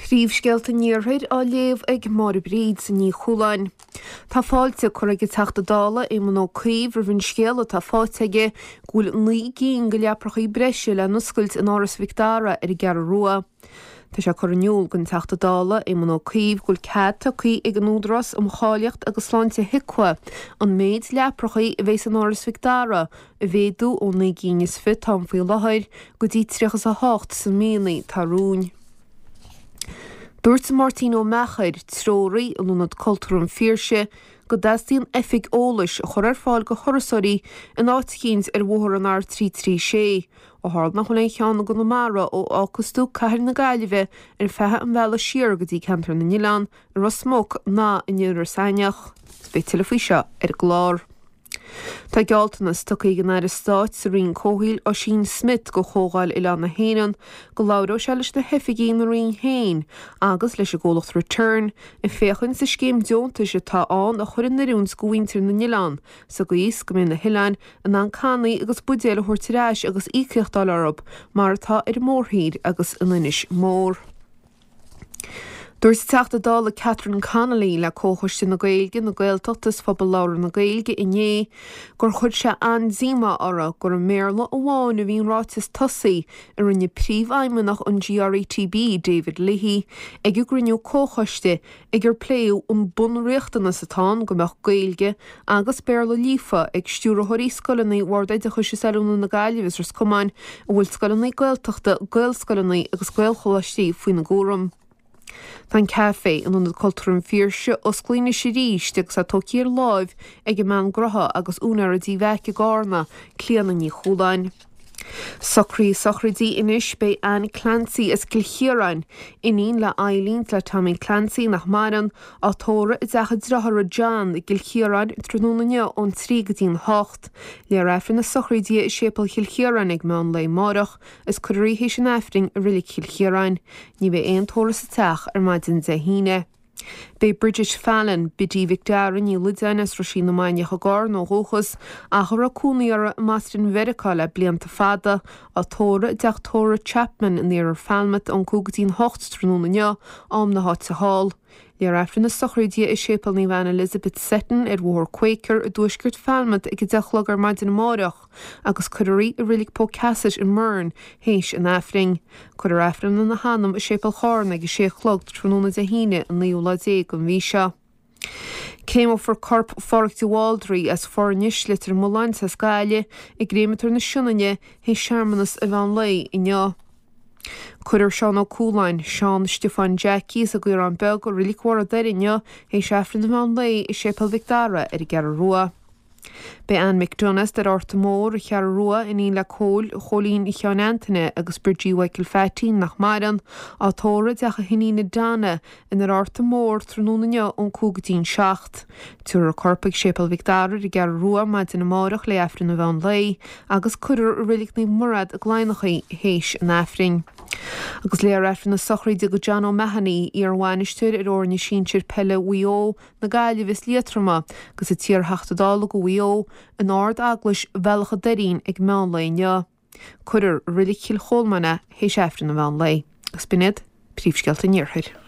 Príomhscéalta níorthaid á léamh ag Marbríd sa ní Chúláin. Tá fáilte chuir ag teachta dála é man ó caomh ar bhíonn scéal tá fáilte gúil ní gíon go leaprachaí breise le nuscailt in áras Victoria ar gar rua. Tá sé chuirniuúil gon teachta dála é man ó caomh gúil ceta chuí ag an údras cháiliocht agus sláinte hicua an méid leaprachaí a bhés an áras Victoria a bhéadú ó ní gíonas fit tám faoi láthair go dtí 38 san mínaí tarrún. Dúirt Martino Mechaid tróirí an únad cultúr fíorse go dastíon effig ólais a chur ar fáil go chorasóirí in áit chéins ar bhóthar an ár 336 ó thar nach chun é cheanna go na mara ó ácastú caithear na gaiileheh ar fethe an bhela siar go dtí cantar na Nílan ar a smóg ná in dúrar saineach bheith tilfaí seo ar glár. Tá gealtanas tucaí gan air stáit sa rion cóhíil ó Sheen Smith go chógáil i lean na héanaan go leabhrú se leis na hefigéin na rion héin agus leis a ggólacht return i féchann sa scéim deonta se tá an a chuir na riún scoíntir na Nílan sa go os go mé na Hilein an an canaí agus budéile thuirtiráis agus ícreachtáil orb mar atá ar mórthaíd agus in inis mór. Dúirt teachta dála Catherine Connolly le cóchuiste na Gaeilge na Gaeltachtas phobal lára na Gaeilge inné gur chuid se an zíma ara gur an méarla amháin a bhíon rátas tosaí ar rinne príomhaimeach an GRETB David Leahy ag griniú cóchuiste ag gur pléú an bunreachtana satán go meach Gaeilge agus béarla lífa ag stúra thoirí scolannaí wardaid a chuise salúna na Gailehs ar scomáin a bhfuil scolannaí Gaeltachta Gaelscolannaí agus Gaelcholáistí faoin na Gúram. Tá café an únad cultúr fíorse os clíine sé ríiste sa tócíar láimh ag man grotha agus únar a dtí bheice gána clíanana ní Chúláin. Sochraidí inis bé Anne Clancy is Kilchiarain iníon le ailínt le Tommy Clancy nach maran á tóra i d decha drothar a John i Kilchiarain trúnúna ón 3:8 le raifrin na sochraidí i sépal Kilchiarain ag meán le marach is chuirí sin efring a rilí Kilchiarain ní bheith éon tóra sa teach ar maidin de híine. Bei British Fallon bidí Victoria ní lidanas ro sí na maineach a gár nó hóchas a chur a cúnaíar Mastrin Verica le blianta fada a tóra deach tóra Chapman in ar falmat an cúgatín 8 trúna am na háit sa hall. Le raifrin na sochraidí i sépal ní bhean Elizabeth Seton ar bhór Quaker a dúisgurt falmat ag deachlog ar maidin marach agus chuirí a rilig pó casas in Mern héis an afring. Chur raifrin na hanam i sépal chárna ag séchlog trúna de híine an níúla dé go bhí seo. Céim ó for corp forachtaí Waldry as fornis litir Mullain sa Scaile i gréimitar na siúnaine hé seaarmanas a bhean lei i neo. Cuidir Seán ó Cúláin, Seán Stefan Jackie a gur an beg go rilicúir a deirinne hé seafrin na bhean lei i sépal Victoria ar gar rua. Bei Anne McDonough ar orta mór a chear rua in le cholín i cheanantine agus Bridgie Weichel Fattin nach maran á tóra decha hinína dana in orta mór trúna ón cúgatín 7. Tuair a corpaig sépal Victoria i gar rua maid in amárach le efrin na bhean lei agus cuidir a rilik ní murad a gláinachaí héis an efring. Agus le raifrin na sochraidí go John O'Mahony ar bhainisteir ar orne sínsir pelle WIO na Gailehs Líatrama gus a tír heachtadála go WIO an ard aglas bhealcha deín ag meán lei neo. Cuidir rilik chil chólmanna héis efrin na bhean lei. Gus binid príomhscéalta níorthaid.